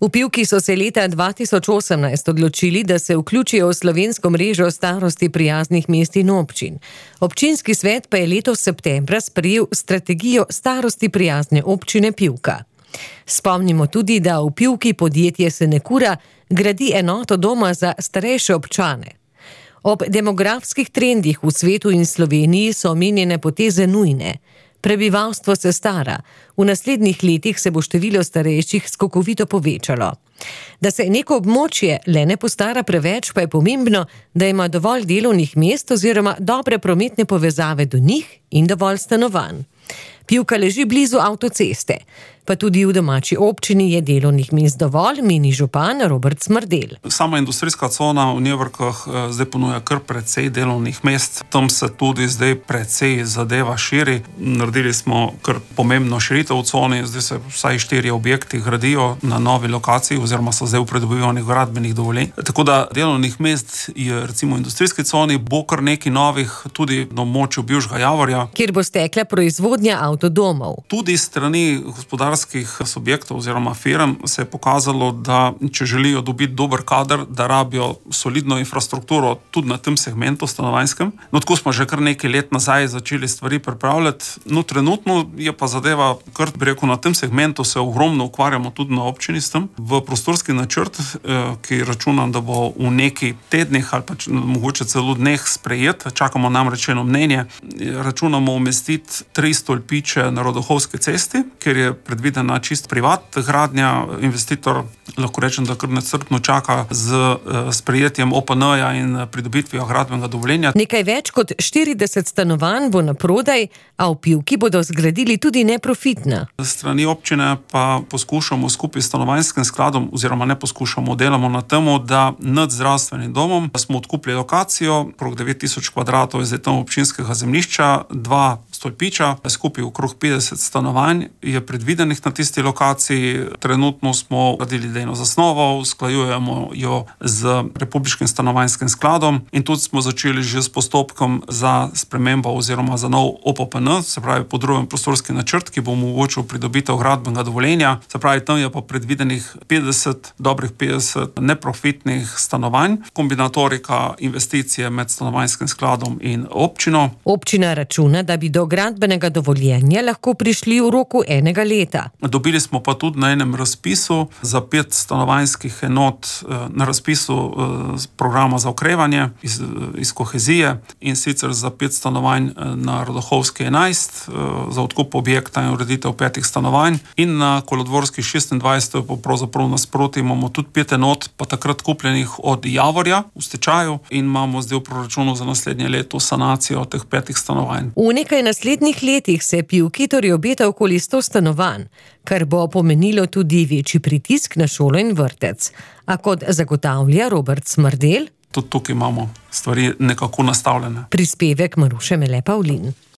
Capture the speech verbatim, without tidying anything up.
V Pivki so se leta dva tisoč osemnajst odločili, da se vključijo v slovensko mrežo starosti prijaznih mest in občin. Občinski svet pa je letos septembra sprejel strategijo starosti prijazne občine Pivka. Spomnimo tudi, da v Pivki podjetje Senekura gradi enoto doma za starejše občane. Ob demografskih trendih v svetu in Sloveniji so omenjene poteze nujne. Prebivalstvo se stara, v naslednjih letih se bo število starejših skokovito povečalo. Da se neko območje le ne postara preveč, pa je pomembno, da ima dovolj delovnih mest oziroma dobre prometne povezave do njih in dovolj stanovanj. Pivka leži blizu avtoceste, pa tudi v domači občini je delovnih mest dovolj, meni župan Robert Smrdelj. Sama industrijska cona v Njujorkah zdaj ponuja kar precej delovnih mest. Tam se tudi zdaj precej zadeva širi. Naredili smo kar pomembno širitev v coni, zdaj se vsaj štiri objekti gradijo na novi lokaciji oziroma so zdaj v pridobivanju gradbenih dovoljenj. Tako da delovnih mest je recimo v industrijski coni bo kar nekaj novih, tudi na območju bivšega Javorja, kjer bo stekla proizvodnja avtodomov. Tudi strani gospodarstva subjektov oziroma firm se je pokazalo, da če želijo dobiti dober kader, da rabijo solidno infrastrukturo tudi na tem segmentu stanovanjskem. No, tako smo že kar nekaj let nazaj začeli stvari pripravljati. No, trenutno je pa zadeva, kar bi rekel, na tem segmentu se ogromno ukvarjamo tudi na občini s tem. V prostorski načrt, ki računam, da bo v nekaj tednih ali pa mogoče celo dneh sprejet, čakamo namreč eno mnenje, računamo umestiti tri stolpiče na Rodohovski cesti, kjer je predvideno videna čist privat gradnja, investitor lahko rečem, da kar nestrpno čaka z sprejetjem O P N-ja in pridobitvijo gradbenega dovoljenja. Nekaj več kot štirideset stanovanj bo na prodaj, a v Pivki bodo zgradili tudi neprofitna. Z strani občine pa poskušamo skupaj s stanovanjskim skladom, oziroma ne poskušamo, delamo na temu, da nad zdravstvenim domom smo odkupili lokacijo, okrog devet tisoč kvadratov je zdaj tam občinskega zemljišča, dva stolpiča, skupaj okrog petdeset stanovanj je predvidenih na tisti lokaciji. Trenutno smo gradili idejno zasnovo, usklajujemo jo z Republiškim stanovanjskim skladom in tudi smo začeli že s postopkom za spremembo oziroma za nov O P N, se pravi podroben prostorski načrt, ki bo omogočil pridobitev gradbenega dovoljenja. Se pravi, tam je pa predvidenih petdeset, dobrih petdeset neprofitnih stanovanj, kombinatorika investicije med stanovanjskim skladom in občino. Občina računa, da bi do gradbenega dovoljenja lahko prišli v roku enega leta. Dobili smo pa tudi na enem razpisu za pet stanovanjskih enot na razpisu programa za okrevanje iz, iz kohezije in sicer za pet stanovanj na Rodohovski enajst, za odkup objekta in ureditev petih stanovanj in na Kolodvorski šestindvajset, pa pravzaprav nasproti imamo tudi pet enot, pa takrat kupljenih od Javorja v stečaju in imamo zdaj v proračunu za naslednje leto sanacijo teh petih stanovanj. V nekaj naslednjih letih se Pivki torej obeta okoli sto stanovanj, kar bo pomenilo tudi večji pritisk na šolo in vrtec. A kot zagotavlja Robert Smrdelj, tudi tukaj imamo stvari nekako nastavljene. Prispevek Maruše Mele Pavlin.